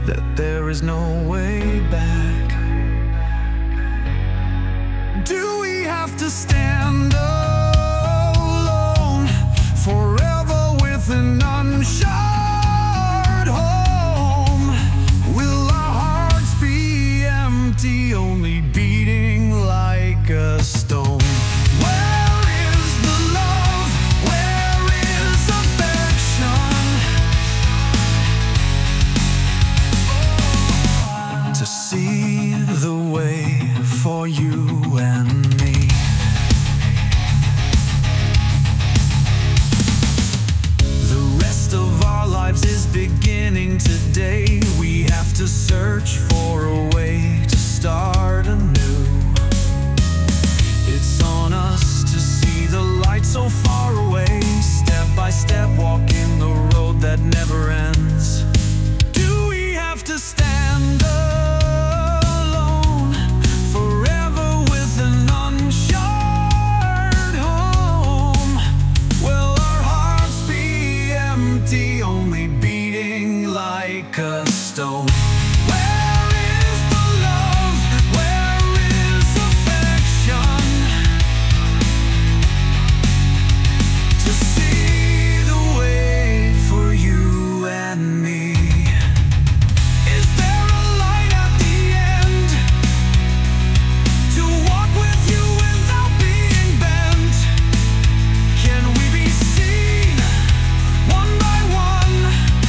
that there is no way back. Do we have to stand alone forever with an unshowered home? Will our hearts be empty, only beating like a stone? Where is the love? Where is affection? To see the way for you and me. The rest of our lives is beginning today. We have to search for a way to start anew. It's on us to see the light so far away, step by step walking the road that never ends. Do we have to stand alone forever with an unshowered home? Will our hearts be empty, only beating like a stone? Where is the love? Where is affection? To see the way for you and me. Is there a light at the end? To walk with you without being bent? Can we be seen one by one?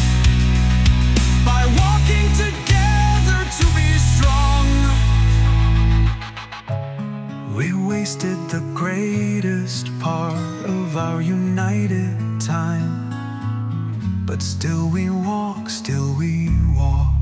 By walking together to be strong. We wasted the greatest part of our united time, but still we walk, still we walk.